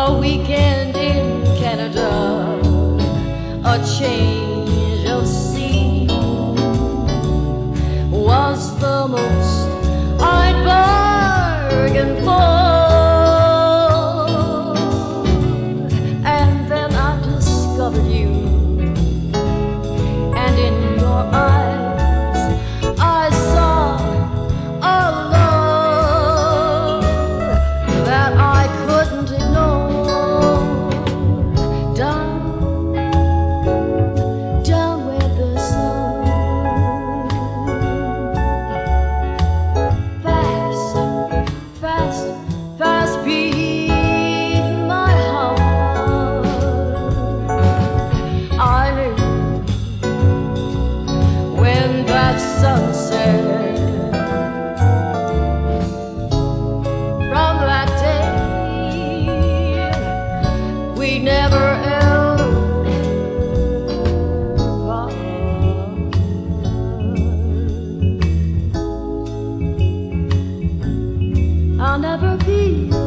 A weekend in Canada, a change of scene was the most I'd bargained for. And then I discovered you, and in your eyes I saw a love that I couldn't ignore. Down where the sun fast beat my heart. I knew when that sunset from that day we never ever part. I'll never be